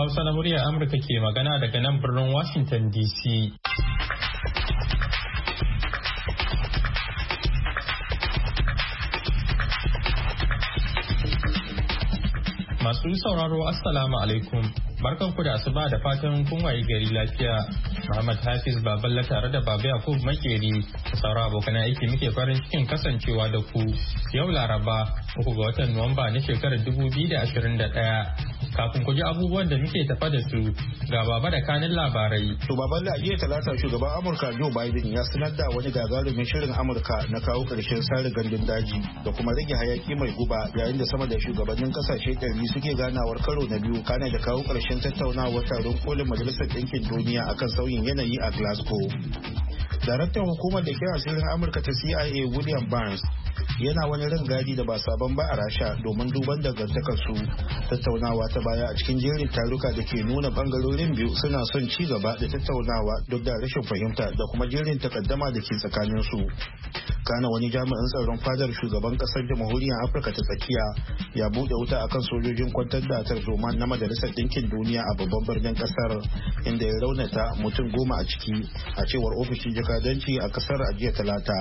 Hausa na muryar Amurka ke magana daga nan birnin Washington DC. Masu sauraro Assalamu alaikum. Barkanku da asuba da fatan kun waye gari lafiya. Muhammad Hafiz Baballa tare da Baba Yakub Makeri sauran abokan aiki muke farin cikin kasancewa da ku yau Laraba 3 ga watan Nuwamba na shekarar 2021. Kafin ku ji abubuwan da muke tafa da su ga Baba da kanin labarai. To Baballa, jiya Talata shugaban Amurka Joe Biden ya sanar da wani gagarumin shirin Amurka na kawo ƙarshen sare gandun daji da kuma rage hayaki mai guba yayin da sama da shugabannin kasashe 100 suke ganawar karo na biyu kana da kawo ƙarshen tattaunawar taron kolin Majalisar Ɗinkin Duniya akan sauyin yanayi a Glasgow. Daraktan hukumar da ke asirin Amurka ta CIA William Burns yana wani rangadi da ba sabon ba a Rasha domin duban dangantakar su. Tattaunawa ta baya a cikin jerin taruka da ke nuna bangarorin biyu suna son ci gaba da tattaunawa duk da rashin fahimta da kuma jerin takaddama da ke tsakanin su. Kana wani jami'in tsaron fadar shugaban kasar jamhuriyar Afirka ta tsakiya ya bude wuta akan sojojin kwantar da tarzoma na Majalisar Dinkin Duniya a babban birnin kasar, inda ya raunata mutum 10 a ciki, a cewar ofishin jakadanci a kasar a jiya Talata.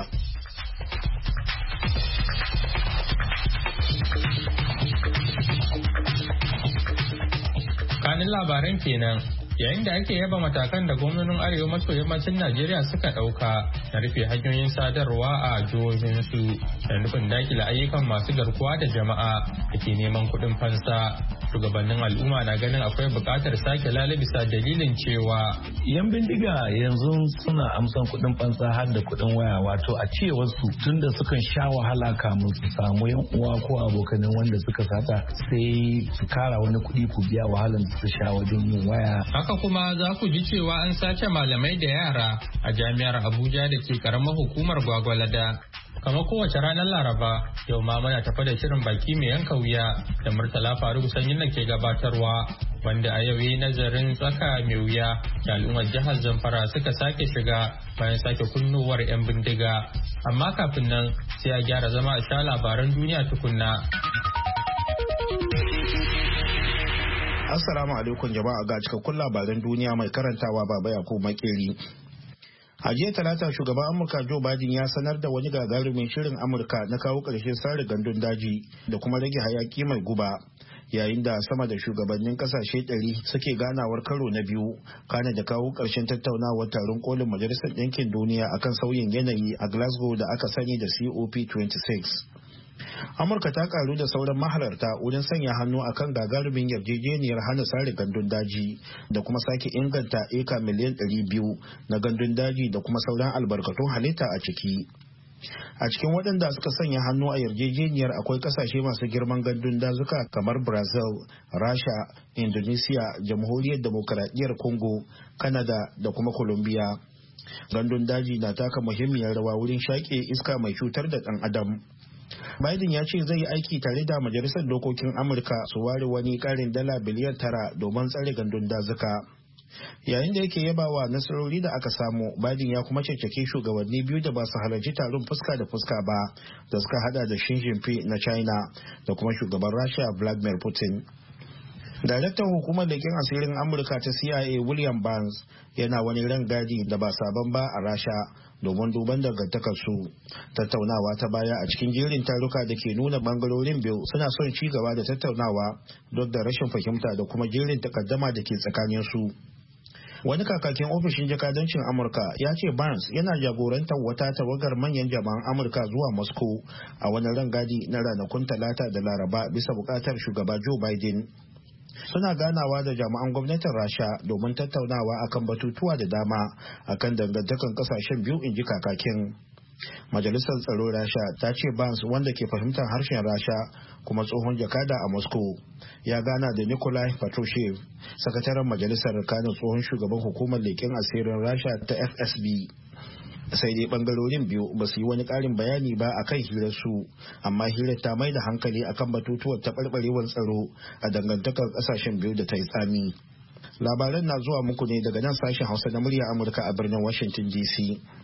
Kanin labaran kenan. Yayin da ake yaba matakan da gwamnonin arewa maso yammacin Najeriya suka ɗauka na rufe hanyoyin sadarwa a jihohinsu da nufin dakile ayyukan masu garkuwa da jama'a da ke neman kuɗin fansa. Shugabannin al'umma na ganin akwai buƙatar sake lalabisa dalilin cewa yan bindiga yanzu suna amsan kuɗin fansa har da kuɗin waya, wato a cewar su tunda sukan sha wahala kamun su samu yan uwa ko abokanin wanda suka sata sai su kara wani kuɗi ku biya wahalan su sha wajen yin waya. Haka kuma za ku ji cewa an sace malamai da yara a jami'ar Abuja da ke karamar hukumar Gwagwalada. Kamar kowace ranar Laraba, yau ma muna tafa da shirin baki mai yanka wuya da Murtala Faruk Sanyin da ke gabatarwa, wanda a yau yi nazarin tsaka mai wuya da al'ummar jihar Zamfara suka sake shiga bayan sake kunnuwar 'yan bindiga. Amma kafin nan sai a gyara zama a sha labaran duniya tukunna. Assalamu alaikum jama'a, ga cikakkun labaran duniya mai karantawa Baba Yakub Makeri. A jiya Talata shugaban Amurka Joe Biden ya sanar da wani gagarumin shirin Amurka na kawo ƙarshen sare gandun daji da kuma rage hayaki mai guba, yayin da sama da shugabannin kasashe 100 suke ganawar karo na biyu kana da kawo ƙarshen tattaunawar taron kolin Majalisar Ɗinkin Duniya akan sauyin yanayi a Glasgow da aka sani da COP26. Amurka ta karu da sauran mahalarta wurin sanya hannu akan gagarumin yarjejeniyar hana sare gandun daji da kuma sake inganta eka miliyan 200 na gandun daji da kuma sauran albarkatun halitta a ciki. A cikin waɗanda suka sanya hannu a yarjejeniyar akwai kasashe masu girman gandun dazuka kamar Brazil, Rasha, Indonesia, Jamhuriyar Demokaradiyyar Congo, Canada da kuma Colombia. Gandun daji na taka muhimmiyar rawa wurin shaƙe iska mai cutar da ɗan adam. Biden ya ce zai yi aiki tare da Majalisar Dokokin Amurka su ware wani ƙarin dala biliyan 9 domin tsare gandun dazuka. Yayin da yake yabawa nasarori da aka samu, Biden ya kuma caccake shugabanni biyu da ba su halarci taron fuska da fuska ba, da suka hada da Xi Jinping na China da kuma shugaban Rasha Vladimir Putin. Daraktan hukumar leƙen asirin Amurka ta CIA William Burns yana wani rangadi da ba sabon ba a Rasha domin duban dangantakar su. Tattaunawa ta baya a cikin jerin taruka da ke nuna bangarorin biyu suna son ci gaba da tattaunawa duk da rashin fahimta da kuma jerin takaddama da ke tsakanin su. Wani kakakin ofishin jakadancin Amurka ya ce Burns yana jagorantar wata tawagar manyan jama'an Amurka zuwa Moscow a wani rangadi na ranakun Talata da Laraba bisa bukatar shugaba Joe Biden. Suna ganawa da jami'an gwamnatin Rasha domin tattaunawa akan batutuwa da dama akan dangantakan kasashen biyu, in ji kakakin. Majalisar Tsaro Rasha ta ce Burns, wanda ke fahimtar harshen Rasha kuma tsohon jakada a Moscow, ya gana da Nikolai Patrushev, sakataren majalisar kanin tsohon shugaban hukumar leƙen asirin Rasha ta FSB. Sai dai bangarorin biyu ba su yi wani ƙarin bayani ba a kan hirarsu, amma hirar ta mai da hankali akan batutuwar taɓarɓarewar tsaro a dangantakar ƙasashen biyu da ta yi tsami. Labaran na zuwa muku ne daga nan sashen Hausa na murya Amurka a birnin Washington DC.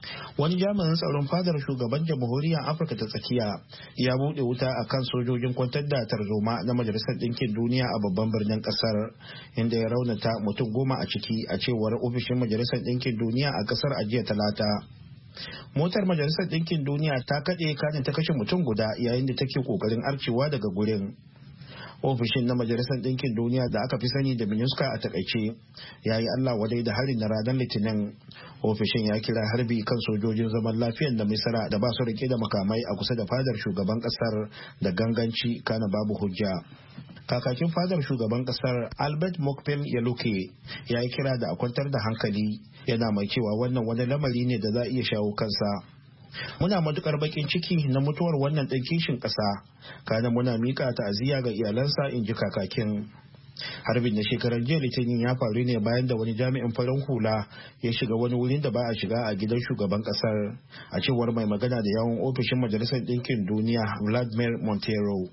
Wani jami'in tsaron fadar shugaban jamhuriyar Afirka ta tsakiya ya buɗe wuta a kan sojojin kwantar da tarzoma na Majalisar Ɗinkin Duniya a babban birnin ƙasar, inda ya raunata mutum 10 a ciki, a cewar ofishin Majalisar Ɗinkin Duniya a ƙasar a jiya Talata. Motar Majalisar Ɗinkin Duniya ta kaɗe kanin ta kashe mutum guda yayin da take ƙoƙarin arcewa daga gurin. Ofishin na Majalisar Ɗinkin Duniya da aka fi sani da MINUSCA a takaice ya yi Allah wadai da harin na ranar Litinin. Ofishin ya kira harbi kan sojojin zaman lafiyar da Misira da ba su rike da makamai a kusa da fadar shugaban kasar da ganganci kana babu hujja. Kakakin fadar shugaban kasar Albert Mokpel Yaluke ya yi kira da a kwantar da hankali, yana mai cewa wannan wani lamari ne da za a iya shawo kansa. Muna matukar bakin ciki na mutuwar wannan ɗan kishin ƙasa, kana muna mika ta'aziyya ga iyalansa, in ji kakakin. Harbin na shekarar jiya Litinin ya faru ne bayan da wani jami'in farin hula ya shiga wani wurin da ba a shiga a gidan shugaban kasar, a cewar mai magana da yawun ofishin Majalisar Ɗinkin Duniya Vladimir Montero.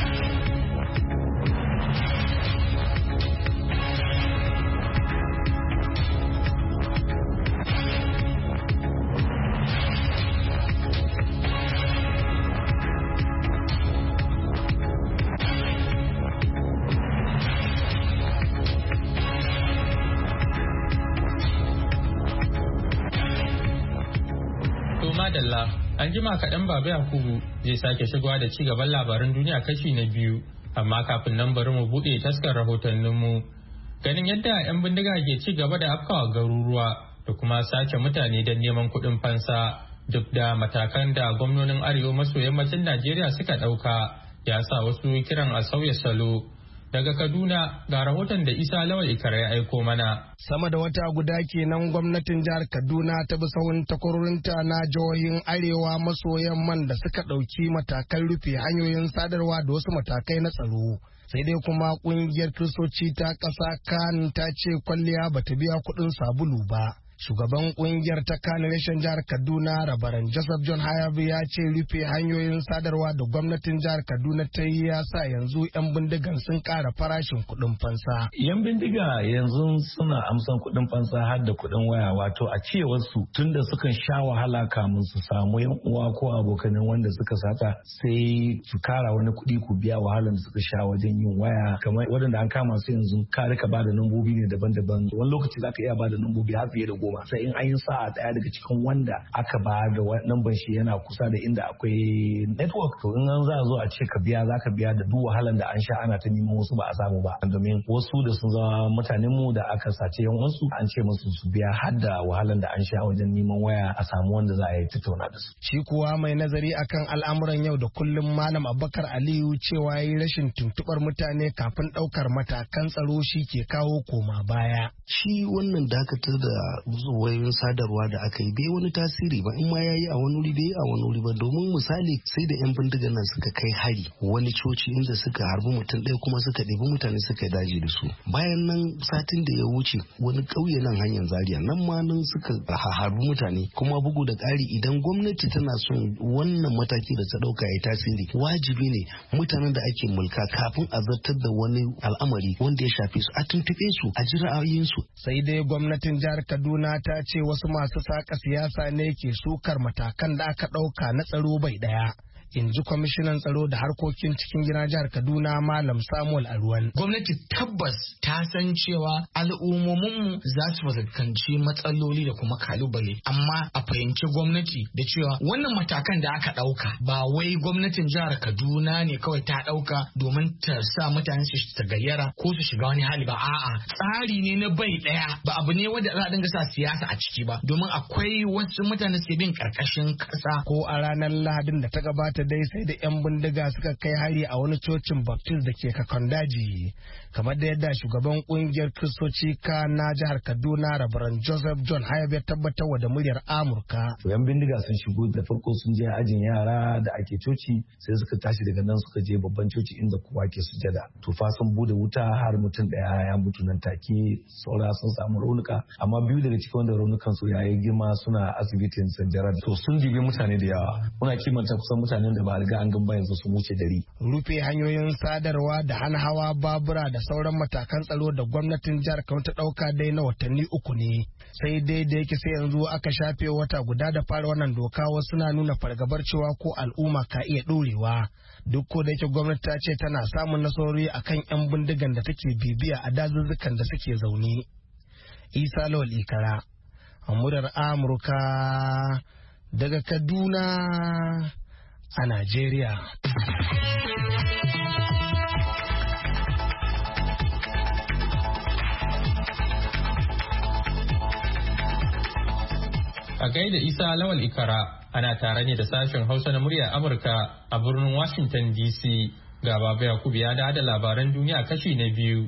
Madalla, an jima kaɗan Baba Yakubu zai sake shigowa da ci gaban labaran duniya kashi na biyu, amma kafin nan bari mu buɗe taskar rahotanninmu. Ganin yadda 'yan bindiga ke ci gaba da afkawa garuruwa da kuma sace mutane don neman kuɗin fansa, duk da matakan da gwamnonin arewa maso yammacin Najeriya suka ɗauka, ya sa wasu kiran a sauya salo. Daga Kaduna ga rahoton da Isa Lawal Ikara ya aiko mana. Sama da wata guda kenan gwamnatin jihar Kaduna ta bi sahun takwarorinta na jihohin arewa maso yamman da suka ɗauki matakan rufe hanyoyin sadarwa da wasu matakai na tsaro. Sai dai kuma ƙungiyar Kiristoci ta ƙasa kan ta ce kwalliya bata biya kuɗin sabulu ba. Shugaban kungiyar ta Kano reshen jihar Kaduna, Rabaran Joseph John Hayabu, ya ce rufe hanyoyin sadarwa da gwamnatin jihar Kaduna ta yi ya sa yanzu 'yan bindigan sun ƙara farashin kuɗin fansa. 'Yan bindiga yanzu suna amsan kuɗin fansa har da kuɗin waya, wato a cewar su tunda sukan sha wahala kamun su samu 'yan uwa ko abokanin wanda suka sata, sai su kara wani kuɗi ku biya wahalar da suka sha wajen yin waya. Kamar waɗanda an kama su yanzu ka rika ba da lambobi ne daban-daban, wani lokaci za ka iya ba da lambobi har fiye da 10. Sai in an yi sa'a daya daga cikin wanda aka ba da lambar shi yana kusa da inda akwai network, to in an za a zo a ce ka biya, za ka biya da duk wahalan da an sha ana ta neman wasu ba a samu ba, domin wasu da sun zama mutanen mu da aka sace yan wasu an ce musu su biya har da wahalan da an sha wajen neman waya a samu wanda za a yi tattauna da su. Shi kuwa mai nazari akan al'amuran yau da kullum Malam Abubakar Aliyu cewa yi rashin tuntubar mutane kafin ɗaukar matakan tsaro shi ke kawo koma baya. Shi wannan dakatar da wayoyin sadarwa da aka yi bai wani tasiri ba, in ma ya yi a wani wuri bai yi a wani wuri ba, domin misali sai da 'yan bindigan nan suka kai hari wani coci inda suka harbi mutum ɗaya kuma suka ɗebi mutane suka daji da su. Bayan nan satin da ya wuce wani ƙauye nan hanyar Zaria nan ma nan suka harbi mutane, kuma bugu da ƙari idan gwamnati tana son wannan mataki da ta ɗauka ya tasiri, wajibi ne mutanen da ake mulka kafin a zartar da wani al'amari wanda ya shafe su a tuntuɓe su a ji ra'ayoyinsu. Sai dai gwamnatin jihar Kaduna ta ce wasu masu saka siyasa ne ke sukar matakan da aka ɗauka na tsaro bai ɗaya. In ji kwamishinan tsaro da harkokin cikin gida jihar Kaduna Malam Samuel Aruwan. Gwamnati tabbas ta san cewa al'ummominmu za su fuskanci matsaloli da kuma kalubale, amma a fahimci gwamnati da cewa wannan matakan da aka ɗauka ba wai gwamnatin jihar Kaduna ne kawai ta ɗauka domin ta sa mutane su gayyara ko su shiga wani hali ba, a'a tsari ne na bai ɗaya, ba abu ne wanda za a dinga sa siyasa a ciki ba, domin akwai wasu mutane suke bin ƙarƙashin ƙasa. Ko a ranar Lahadin da ta gabata dai sai da 'yan bindiga suka kai hari a wani cocin Baptist da ke Kakon Daji, kamar da yadda shugaban kungiyar Kiristoci na jihar Kaduna Rabaran Joseph John Hayab ya tabbatar wa da muryar Amurka. 'Yan bindiga sun shigo da farko sun je ajin yara da ake coci, sai suka tashi daga nan suka je babban coci inda kowa ke sujada. To fa sun bude wuta har mutum daya ya mutu nan take, saura sun samu raunuka, amma biyu daga cikin wanda raunukan su yayi girma suna asibitin St. Gerard. To sun dibi mutane da yawa, muna kimanta kusan mutanen da ba riga an gamba yanzu su wuce 100. Rufe hanyoyin sadarwa da hana hawa babura da sauran matakan tsaro da gwamnatin jihar Kano ta ɗauka dai na watanni 3 ne. sai dai da yake sai yanzu aka shafe wata guda da fara wannan doka, wasu na nuna fargabar cewa ko al'umma ka iya ɗorewa, duk ko da yake gwamnati ta ce tana samun nasarori akan 'yan bindigan da take bibiya a dazuzzukan da suke zaune. Isa Lawal Ikara, murar Amurka daga Kaduna a Najeriya. A gaida Isa Lawal Ikara, ana tare ne da sashen Hausa na muryar Amurka a birnin Washington DC. Ga Baba Yakubu ya da labaran duniya kashi na biyu.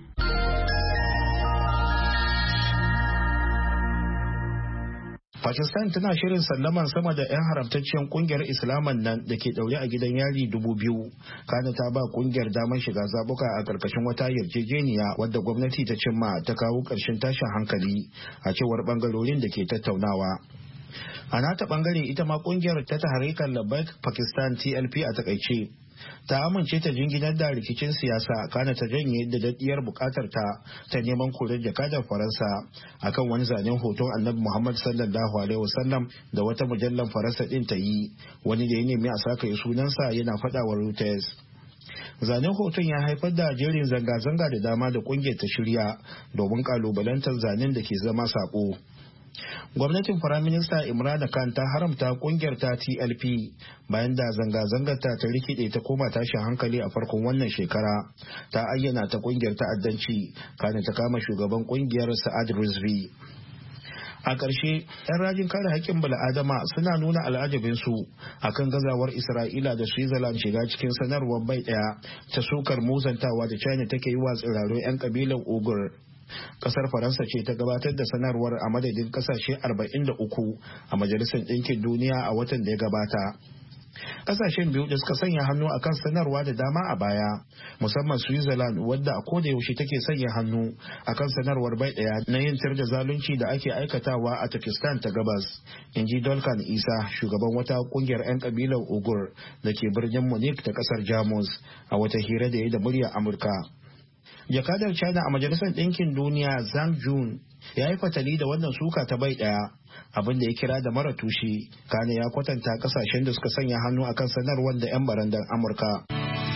Pakistan tana shirin sallaman sama da 'yan haramtacciyar kungiyar Islaman nan da ke daure a gidan yari 2,000. Kana ta ba kungiyar damar shiga zabuka a karkashin wata yarjejeniya wadda gwamnati ta cimma ta kawo ƙarshen tashin hankali a cewar bangarorin da ke tattaunawa. A nata bangare ita ma kungiyar ta Tahrik al-Labbaik Pakistan TLP a takaice ta amince ta jinginar da rikicin siyasa, kana ta janye da daddiyar bukatar ta neman korar jakadar Faransa akan wani zanen hoton Annabi Muhammad sallallahu alaihi wasallam da wata mujallar Faransa din ta yi, wani da ya nemi a saka sunansa yana faɗa wa Reuters. Zanen hoton ya haifar da jerin zanga-zanga da dama da kungiyar ta shirya domin kalubalantar zanen da ke zama sako. Gwamnatin Firaminista Imran Khan ta haramta kungiyar ta TLP bayan da zanga-zangar ta rikide ta koma tashin hankali a farkon wannan shekara. Ta ayyana ta kungiyar ta'addanci, kana ta kama shugaban kungiyar Sa'ad Rizvi. A ƙarshe, 'yan rajin kare haƙƙin bala'adama suna nuna al'ajabinsu akan gazawar Isra'ila da Switzerland shiga cikin sanarwar bai ɗaya ta sukar muzantawa da China take yi wa tsirarun 'yan ƙabilan Uyghur. Kasar Faransa ce ta gabatar da sanarwar a madadin kasashe 43 a Majalisar Ɗinkin Duniya a watan da ya gabata. Kasashen biyu da suka sanya hannu akan sanarwa da dama a baya, musamman Switzerland wadda a koda yaushe take sanya hannu akan sanarwar bai daya na yin tir da zalunci da ake aikatawa a Turkistan ta gabas, in ji Dolkan Isa, shugaban wata kungiyar 'yan kabilar Uyghur da ke birnin Munich ta kasar Jamus, a wata hira da ya da muryar Amurka. Jakadar China a Majalisar Ɗinkin Duniya Zhang Jun ya yi fatali da wannan suka ta bai ɗaya, abin da ya kira da mara tushe, kane ya kwatanta kasashen da suka sanya hannu akan sanarwar da 'yan barandan Amurka.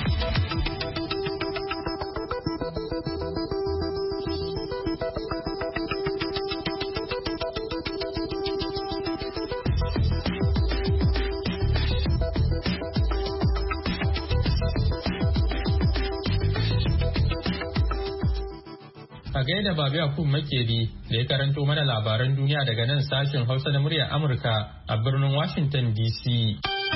A gaida Babu Yakub Makeri da ya karanto mana labaran duniya daga nan sashen Hausa na muryar Amurka a birnin Washington DC.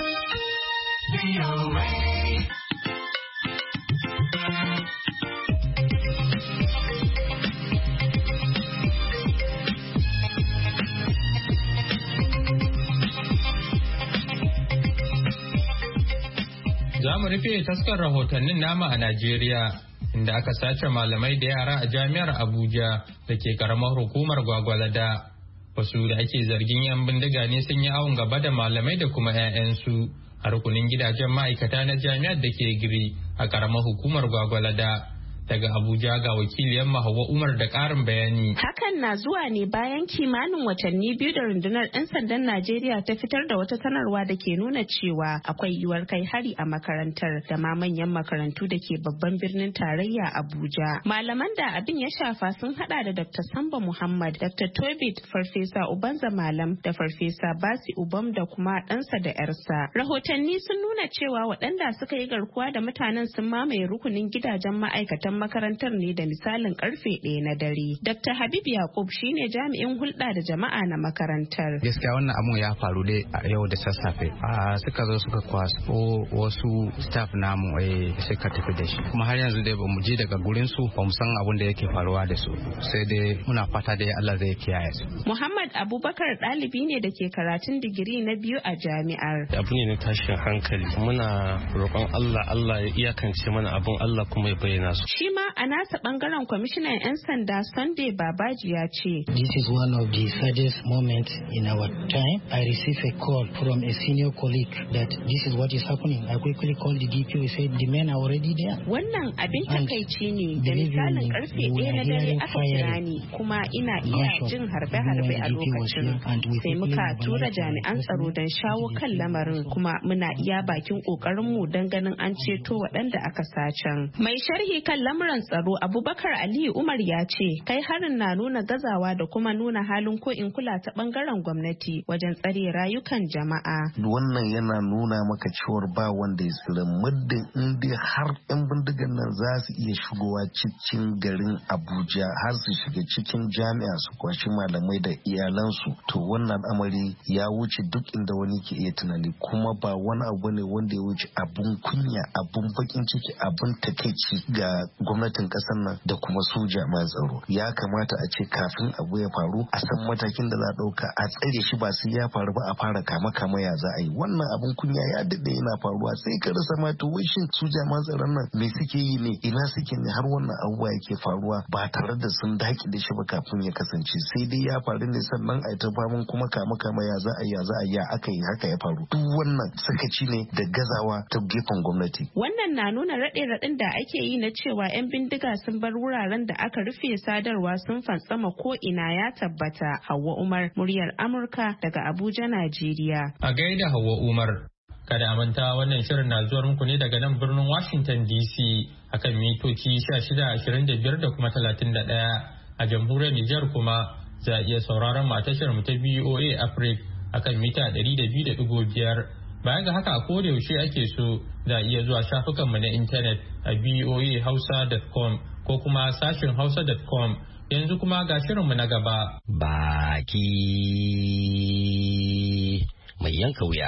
Za mu rufe taskar rahotannin nama a Najeriya, inda aka sace malamai da yara a jami'ar Abuja da ke karamar hukumar Gwagwalada. Wasu da ake zargin 'yan bindiga ne sun yi awon gaba da malamai da kuma 'ya'yansu a rukunin gidajen ma'aikata na jami'ar da ke Giri a karamar hukumar Gwagwalada. Daga Abuja ga wakiliyar Hauwa Umar da ƙarin bayani. Hakan na zuwa ne bayan kimanin watanni biyu da rundunar 'yan sandan Najeriya ta fitar da wata sanarwa da ke nuna cewa akwai yiwuwar kai hari a makarantar da ma manyan makarantu da ke babban birnin tarayya Abuja. Malaman da abin ya shafa sun hada da Dr. Samba Muhammad, Dr. Tobit, Farfesa Ubanza Malam da Farfesa Basi Ubam da kuma ɗansa da 'yarsa. Rahotanni sun nuna cewa waɗanda suka yi garkuwa da mutanen sun mamaye rukunin gidajen ma'aikatan makarantar ne da misalin karfe 1 na dare. Dr. Habib Yakub shine jami'in hulɗa da jama'a na makarantar. Gaskiya wannan abun ya faru dai a yau da sassafe. Suka zo suka kwaso wasu staff namu suka tafi da shi. Kuma har yanzu dai bamu je daga gurin su, bamu san abun da yake faruwa da su. Sai dai muna fata dai Allah zai kiyaye su. Muhammad Abubakar ɗalibi ne da ke karatun digiri na 2 a jami'ar. Abu ne na tashin hankali. Muna roƙon Allah ya iyakance mana abun, Allah kuma ya bayyana su. Shi ma a nasa bangaren kwamishinan 'yan sanda Sunday Babaji ya ce. This is one of the saddest moments in our time. I received a call from a senior colleague that this is what is happening. I quickly called the DPO. He said the men are already there. Wannan abin takaici ne da misalin karfe 1 na dare aka kira ni kuma ina iya jin harbe-harbe a lokacin. Sai muka tura jami'an tsaro don shawo kan lamarin kuma muna iya bakin kokarinmu don ganin an ceto waɗanda aka sacen. Mai sharhi kan lamuran tsaro Abubakar Aliyu Umar ya ce kai harin na nuna gazawa da kuma nuna halin ko in kula ta bangaren gwamnati wajen tsare rayukan jama'a. Wannan yana nuna maka cewar ba wanda ya tsira muddin inda har 'yan bindigan nan za su iya shigowa cikin garin Abuja har su shiga cikin jami'a su kwashi malamai da iyalansu to wannan al'amari ya wuce duk inda wani ke iya tunani kuma ba wani abu ne wanda ya wuce abun kunya abun bakin ciki abun takaici ga gwamnatin kasar nan da kuma su jami'an tsaro. Ya kamata a ce kafin abu ya faru a san matakin da za a ɗauka a tsare shi ba sai ya faru ba a fara kama ya za a yi. Wannan abun kunya ya daɗe yana faruwa sai ka rasa ma to wai shin su jami'an tsaron nan me suke yi ne ina suke ne har wannan abubuwa yake faruwa ba tare da sun daki da shi ba kafin ya kasance sai dai ya faru ne sannan a ta faman kuma kama ya za a yi aka yi haka ya faru. Duk wannan sakaci ne da gazawa ta gefen gwamnati. Wannan na nuna raɗe-raɗin da ake yi na cewa 'yan bindiga sun bar wuraren da aka rufe sadarwa sun fantsama ko ina ya tabbata. Hauwa Umar, muryar Amurka daga Abuja, Najeriya. A gaida Hauwa Umar. Kada a manta wannan shirin na zuwar muku ne daga nan birnin Washington DC akan mitoci 1625 da kuma 31 a jamhuriyar Nijar kuma za a iya sauraron tashar mu ta BOA Africa akan mita 200.5. Bayan ga haka a koda yaushe ake so za a iya zuwa shafukan mu na intanet a boahausa.com ko kuma sashin hausa.com. Yanzu kuma ga shirin mu na gaba. Baki mai yanka wuya.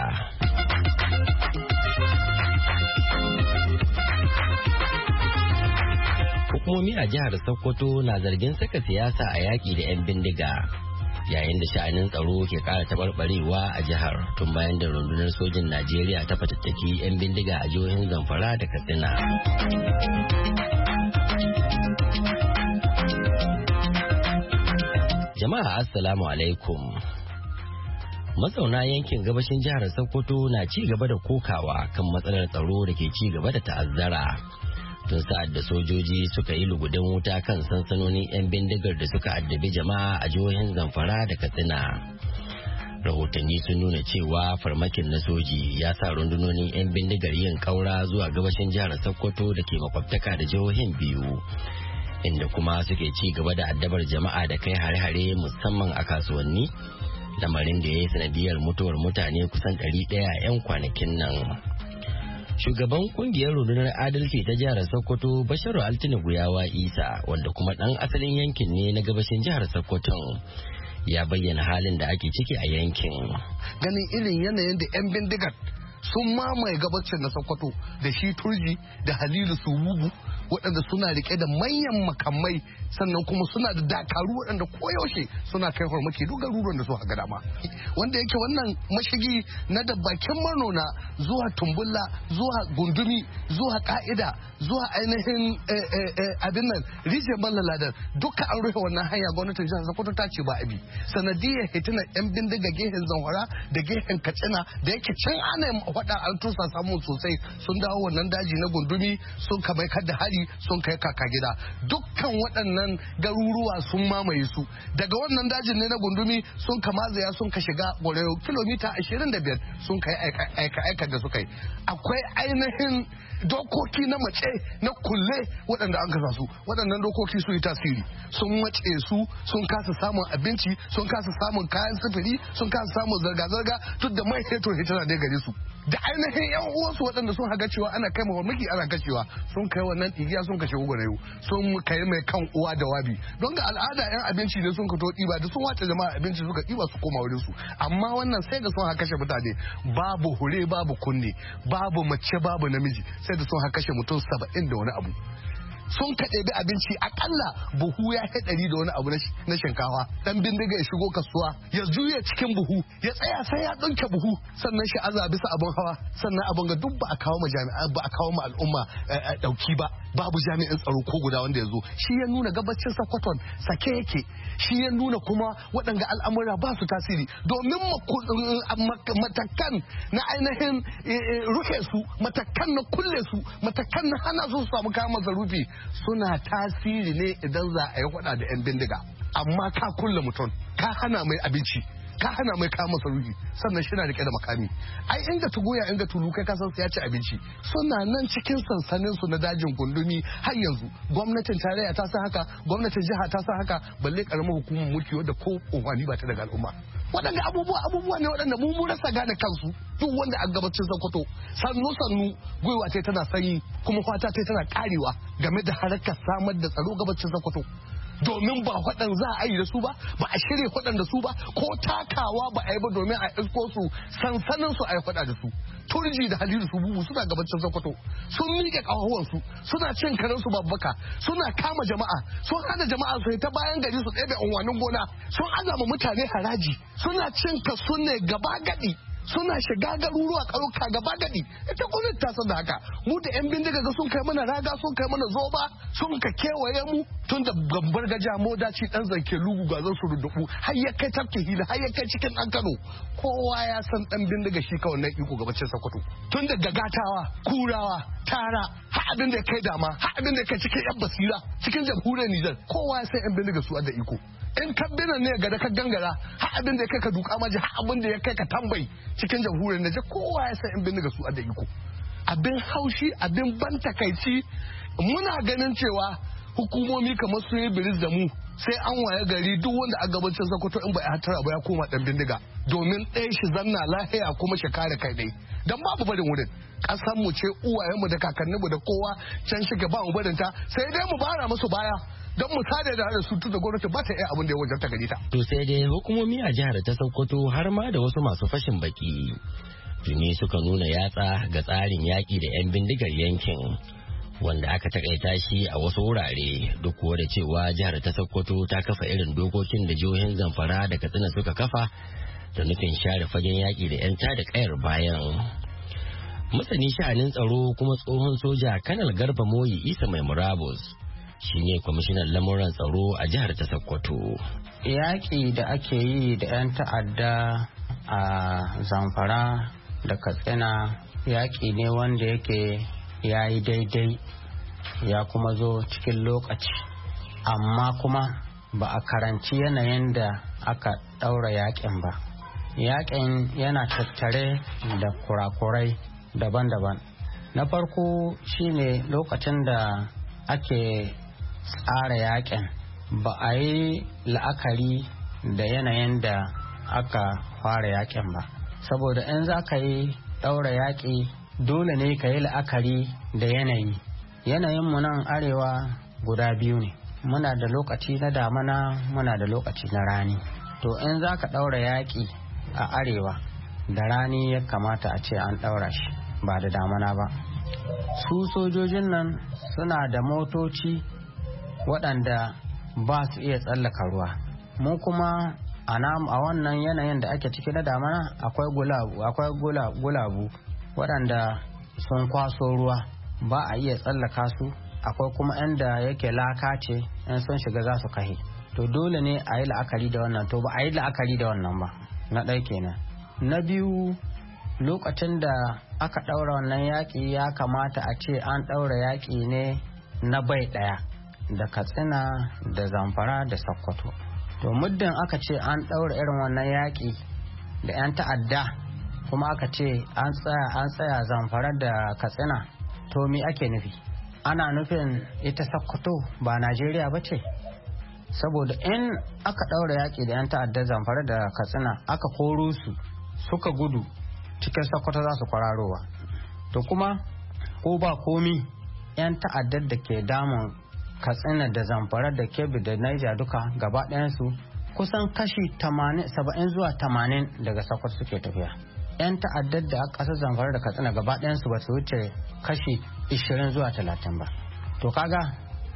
Hukumomi a jihar Sokoto na zargin saka siyasa a yaƙi da 'yan bindiga yayin da sha'anin tsaro ke ƙara taɓarɓarewa a jihar tun bayan da rundunar sojin Najeriya ta fatattaki 'yan bindiga a jihohin Zamfara da Katsina. Jama'a assalamu alaikum. Mazauna yankin gabashin jihar Sokoto na ci gaba da kokawa kan matsalar tsaro da ke ci gaba da ta'azzara. Tun sa'ad da sojoji suka yi lugudan wuta kan sansanonin 'yan bindigar da suka addabi jama'a a jihohin Zamfara da Katsina. Rahotanni sun nuna cewa farmakin na soji ya sa rundunonin 'yan bindigar yin kaura zuwa gabashin jihar Sokoto da ke makwabtaka da jihohin biyu. Inda kuma suke ci gaba da addabar jama'a da kai hare-hare musamman a kasuwanni, lamarin da ya yi sanadiyar mutuwar mutane kusan 100 a 'yan kwanakin nan. Shugaban kungiyar rundunar adalci ta jihar Sokoto Basharu Altine Guyawa Isa wanda kuma dan asalin yankin ne na gabashin jihar Sokoto ya bayyana halin da ake ciki a yankin. Ganin irin yanayin da 'yan bindigar sun mamaye gabacin na Sokoto da shi Turji da Halilu Sububu waɗanda suna rike da manyan makamai sannan kuma suna da dakaru waɗanda koyaushe suna kai farmaki duk garuruwan da su haga dama wanda yake wannan mashigi na da bakin manona zuwa Tumbulla zuwa Gundumi zuwa Ka'ida zuwa ainihin abin nan rijiyar Mallaladar duka an rufe wannan hanya gwamnatin jihar Sokoto ta ce ba abi sanadiyar hitinan 'yan bindiga gehen Zamfara da gehen Katsina da yake can ana faɗa an tusa samu sosai sun dawo wannan daji na Gundumi sun kamai da hari sun kai kaka gida dukkan waɗannan garuruwa sun mamaye su daga wannan dajin ne na Gundumi sun kama zaya sun ka shiga Goreyo kilomita 25 sun kai aika da suka yi akwai ainihin dokoki na mace na kulle waɗanda an kasa su waɗannan dokoki su yi tasiri sun mace su sun kasa samun abinci sun kasa samun kayan sufuri sun kasa samun zirga-zirga duk da mai fetur hitana da gare su da ainihin 'yan uwansu waɗanda sun haga cewa ana kai mawamaki ana kashewa sun kai wannan igiya sun kashe ugarayu sun kai mai kan uwa da wabi don ga al'ada 'yan abinci ne sun kato ɗiba da sun wace jama'a abinci suka ɗiba su koma wurin su amma wannan sai da sun haka kashe mutane babu hure babu kunne babu mace babu namiji sai da sun haka kashe mutum 70 da wani abu sun ka ɗebi abinci akalla buhu ya kai 100 da wani abu na shinkafa. Dan bindiga ya shigo kasuwa ya juya cikin buhu ya tsaya sai ya ɗauke buhu sannan shi aza bisa abin hawa sannan abin ga duk ba a kawo ma jami'a ba a kawo ma al'umma ɗauki ba. Babu jami'in tsaro ko guda wanda ya zo. Shi ya nuna gabacin Sokoton sake yake. Shi ya nuna kuma waɗanga al'amura ba su tasiri domin matakan na ainihin rufe su, matakan na kulle su, matakan na hana su samu kayan masarufi suna tasiri ne idan za a yi faɗa da 'yan bindiga. Amma ka kulle mutum, ka hana mai abinci, ka hana mai kayan masarufi sannan shi na rike da makami. Ai inga tugoya inga tulu kai kasan su ya ci abinci. Suna nan cikin sansanin su na dajin gundumi har yanzu. Gwamnatin tarayya ta san haka, gwamnatin jiha ta san haka, balle karamar hukumar mulki wadda ko umarni ba ta daga al'umma. Waɗanda abubuwa ne waɗanda mu rasa gane kansu. Duk wanda a gabacin Sokoto sannu gwiwa ta tana sanyi kuma fata ta tana karewa game da harkar samar da tsaro gabacin Sokoto. Domin ba faɗan za a yi da su ba a shirya faɗan da su ba, ko takawa ba a yi ba domin a isko su sansanin su a yi faɗa da su. Turji da Halilu su bubu suna gabacin Sokoto, sun miƙe ƙafafuwansu, suna cin karen su babbaka, suna kama jama'a, sun hana jama'a su ta bayan gari su ɗebe unwanin gona, sun azama mutane haraji, suna cin kasu ne gaba gadi. Suna shiga garuruwa ƙauyuka gaba gadi. Ita gwamnati ta san da haka. Mu da 'yan bindiga ga sun kai mana raga, sun kai mana zoba, sun ka kewaye mu tun da gambar gaja modaci dan zanke lugu ga zan su rudubu har ya kai tafke hila har ya kai cikin ɗan Kano. Kowa ya san ɗan bindiga shi kawai na iko gabacin Sokoto. Tun da gagatawa, kurawa, tara, har abin da ya kai dama, har abin da ya kai cikin 'yan basira, cikin jamhuriyar Nijar. Kowa ya san 'yan bindiga su da iko. In ka bina ne ga da ka gangara har abin da ya kai ka duka maji har abin da ya kai ka tambayi cikin jamhuriyar Nijar kowa ya san in bindiga su da iko. Abin haushi, abin ban takaici, muna ganin cewa hukumomi kamar su yi biris da mu sai an waye gari duk wanda a gabacin Sokoto in ba ya hatara ba ya koma dan bindiga domin ɗaya shi zanna lahiya kuma shi kare kai ɗai. Dan babu barin wurin. Ƙasar mu ce, uwayenmu da kakanninmu da kowa can shiga ba mu barin ta sai dai mu bara musu baya. Don mu sada da su da gwamnati ba ta iya abin da ya wajen ta gari ta. To sai dai hukumomi a jihar ta Sokoto har ma da wasu masu fashin baki tuni suka nuna yatsa ga tsarin yaƙi da 'yan bindigar yankin wanda aka takaita shi a wasu wurare duk kuwa da cewa jihar ta Sokoto ta kafa irin dokokin da jihohin Zamfara da Katsina suka kafa da nufin share fagen yaƙi da 'yan tada kayar bayan. Masani sha'anin tsaro kuma tsohon soja Kanal Garba Moyi Isa Mai Murabus shi ne kwamishinan lamuran tsaro a jihar ta Sokoto. Yaƙi da ake yi da 'yan ta'adda a Zamfara da Katsina yaƙi ne wanda yake ya yi daidai ya kuma zo cikin lokaci, amma kuma ba a karanci yanayin da aka ɗaura yaƙin ba. Yaƙin yana tattare da kurakurai daban-daban. Na farko shine lokacin da ake tsara yakin ba a yi la'akari da yanayin da aka fara yakin ba, saboda in za ka yi ɗaura yaƙi dole ne ka yi la'akari da yanayin mu nan arewa guda biyu ne, muna da lokaci na damana muna da lokaci na rani. To in za ka ɗaura yaƙi a arewa da rani ya kamata a ce an ɗaura shi ba da damana ba. Su sojojin nan suna da motoci waɗanda ba su iya tsallaka ruwa, mu kuma a wannan yanayin da ake ciki na damana akwai gulabu waɗanda sun kwaso ruwa ba a iya tsallaka su, akwai kuma inda yake laka ce in sun shiga za su kahe. To dole ne a yi la'akari da wannan, to ba a yi la'akari da wannan ba, na ɗaya kenan. Na biyu, lokacin da aka ɗaura wannan yaƙi ya kamata a ce an ɗaura yaƙi ne na bai ɗaya da Katsina da Zamfara da Sokoto. To muddin aka ce an ɗaura irin wannan yaƙi da 'yan ta'adda kuma aka ce an tsaya Zamfara da Katsina, to me ake nufi? Ana nufin ita Sokoto ba Najeriya ba ce? Saboda in aka ɗaura yaƙi da 'yan ta'adda Zamfara da Katsina aka koro su suka gudu cikin Sokoto za su kwararowa. To kuma ko ba komi 'yan ta'addar da ke damun Katsina da Zamfara da Kebbi da Niger duka gaba ɗayansu kusan kashi 70 zuwa 80 daga Sokoto suke tafiya. 'Yan ta'addar da ƙasar Zamfara da Katsina gaba ɗayansu ba su wuce kashi 20 zuwa 30 ba. To kaga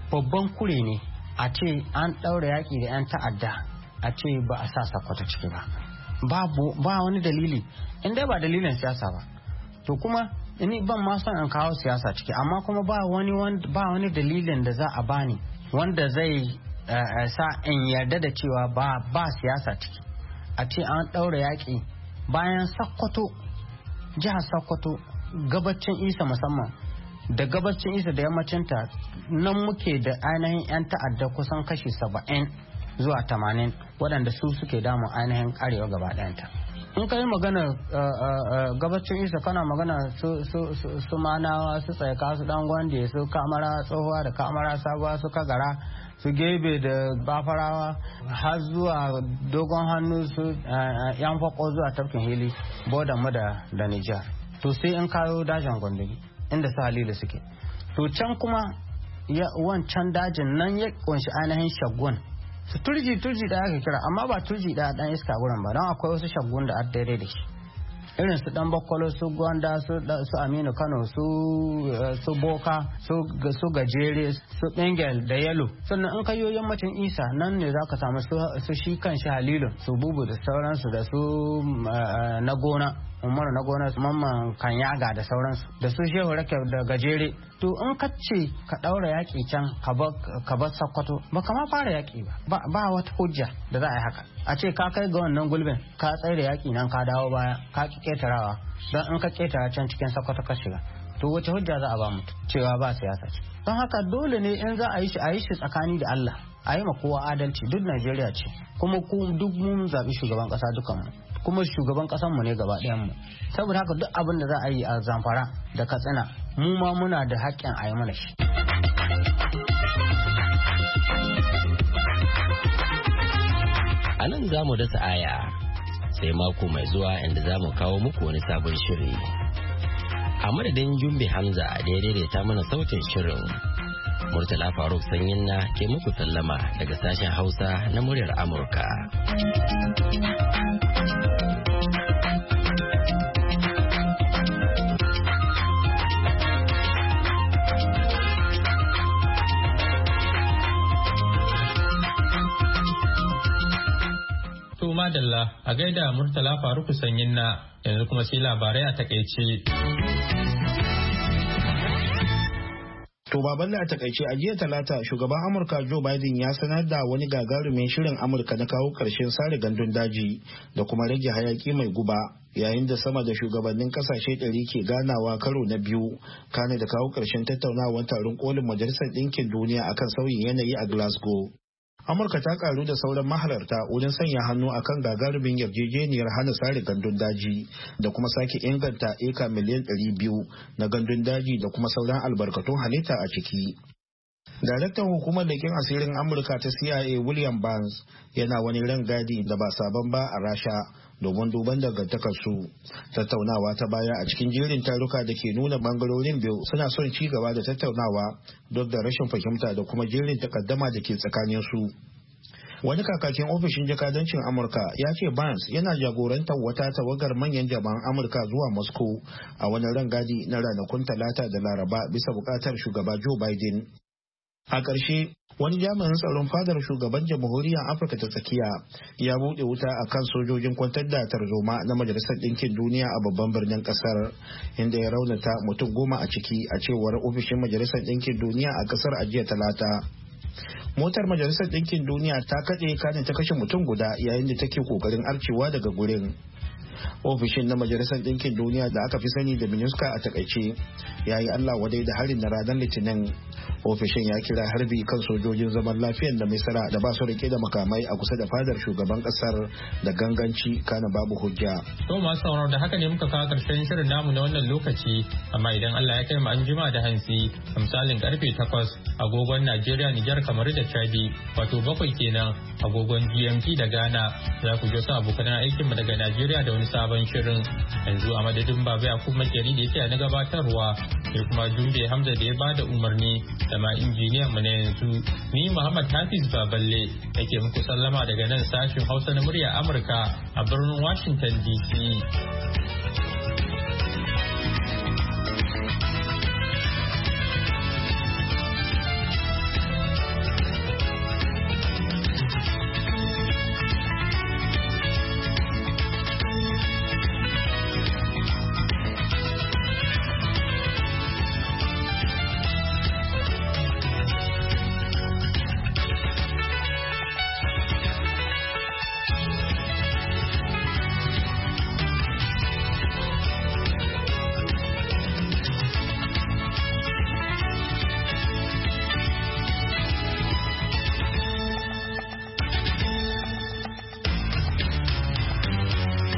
babban kure ne a ce an ɗaura yaƙi da 'yan ta'adda a ce ba a sa Sokoto ciki ba wani dalili in dai ba dalilin siyasa ba. To kuma ni ban ma son in kawo siyasa ciki, amma kuma ba wani dalilin da za a bani wanda zai sa in yarda da cewa ba siyasa ciki. A ce an ɗaura yaƙi bayan Sokoto, jihar Sokoto, gabacin Isa musamman da gabacin Isa da yammacinta, nan muke da ainihin 'yan ta'adda kusan kashi 70 zuwa 80 waɗanda su suke damun ainihin arewa gaba ɗayanta. In ka yi magana gabacin Isa kana magana su Manawa, su Tsaika, su Dan Gwande, su Kamara Tsohuwa da Kamara Sabuwa, su Kagara, su Gebe da Bafarawa, har zuwa Dogon Hannu, su Yan Fako zuwa Tafkin Hili, bodan mu da Nijar. To sai in kayo dajin Gombe inda su Halilu suke. To can kuma wancan dajin nan ya kunshi ainihin Shaggun, su turji da aka kira, amma ba turji da dan iska gurin ba, don akwai wasu Shaggun da daidai da shi, irin su Dan Bakwalo, su Gwanda, su Aminu Kano, su Boka, su Gajere, su Bengel da Yalo. Sannan in kayo yammacin Isa nan ne za ka samu su shi kan shi Halilu, su Bubu da sauransu, da su na gona Umaru na gona, Mamman Kanyaga da sauransu, da su Shehu Rake da Gajere. To in ka ce ka ɗaura yaƙi can ka bar Sokoto, ba kama fara yaƙi ba wata hujja da za a yi haka. A ce ka kai ga wannan gulbin ka tsaye da yaƙi nan ka dawo baya ka ki ƙetarawa, don in ka ƙetara can cikin Sokoto ka shiga. To wace hujja za a ba mutum cewa ba siyasa ce? Don haka dole ne in za a yi shi tsakani da Allah, a yi ma kowa adalci. Duk Najeriya ce, kuma duk mun zaɓi shugaban ƙasa dukanmu, kuma shugaban ƙasanmu ne gaba ɗayanmu. Saboda haka duk abin da za a yi a Zamfara da Katsina, mu ma muna da haƙƙin a yi mana shi. A nan za mu dasa aya sai mako mai zuwa inda za mu kawo muku wani sabon shiri. A madadin Jumbe Hamza da ya daidaita mana sautin shirin, Murtala Faruk Sanyin na ke muku sallama daga sashen Hausa na muryar Amurka. Madalla a gaida Murtala Faruku Sanyin na, yanzu kuma sai labarai a takaice. To baballe a takaice, a jiya Talata shugaban Amurka Joe Biden ya sanar da wani gagarumin shirin Amurka na kawo ƙarshen sare gandun daji da kuma rage hayaki mai guba, yayin da sama da shugabannin kasashe 100 ke ganawa karo na biyu kane da kawo ƙarshen tattaunawar taron kolin Majalisar Ɗinkin Duniya akan sauyin yanayi a Glasgow. Amurka ta karu da sauran mahalarta wurin sanya hannu akan gagarumin yarjejeniyar hana sare gandun daji da kuma sake inganta eka miliyan 200 na gandun daji da kuma sauran albarkatun halitta a ciki. Daraktan hukumar leƙen asirin Amurka ta CIA William Burns yana wani rangadi da ba sabon ba a Rasha domin duban dangantakarsu. Tattaunawa ta baya a cikin jerin taruka da ke nuna bangarorin biyu suna son ci gaba da tattaunawa duk da rashin fahimta da kuma jerin takaddama da ke tsakanin su. Wani kakakin ofishin jakadancin Amurka ya ce Burns yana jagorantar wata tawagar manyan jama'an Amurka zuwa Moscow a wani rangadi na ranakun Talata da Laraba bisa bukatar shugaba Joe Biden. A ƙarshe, wani jami'in tsaron fadar shugaban jamhuriyar Afirka ta tsakiya ya buɗe wuta a kan sojojin kwantar da tarzoma na Majalisar Ɗinkin Duniya a babban birnin ƙasar, inda ya raunata mutum 10 a ciki, a cewar ofishin Majalisar Ɗinkin Duniya a ƙasar a jiya Talata. Motar Majalisar Ɗinkin Duniya ta kaɗe kanin ta kashe mutum guda yayin da take ƙoƙarin arcewa daga gurin. Ofishin na Majalisar Ɗinkin Duniya da aka fi sani da MINUSCA a takaice ya yi Allah wadai da harin na ranar Litinin. Ofishin ya kira harbi kan sojojin zaman lafiyar da Misira da ba su rike da makamai a kusa da fadar shugaban kasar da ganganci kana babu hujja. To masu sauraro da haka ne muka kawo karshen shirin namu na wannan lokaci, amma idan Allah ya kai mu an jima da hantsi misalin karfe 8 agogon Najeriya, Nijar, kamar da Chadi, wato 7 kenan agogon GMT da Ghana, za ku ji su abokan aikin mu daga Najeriya da wani sabon shirin. Yanzu a madadin Baba Yakub Makeri da yake na gabatarwa, sai kuma Jumbe Hamza da ya bada umarni da ma injiniyan mu na yanzu, ni Muhammad Hafiz Baballe yake muku sallama daga nan sashin Hausa na murya Amurka a birnin Washington DC.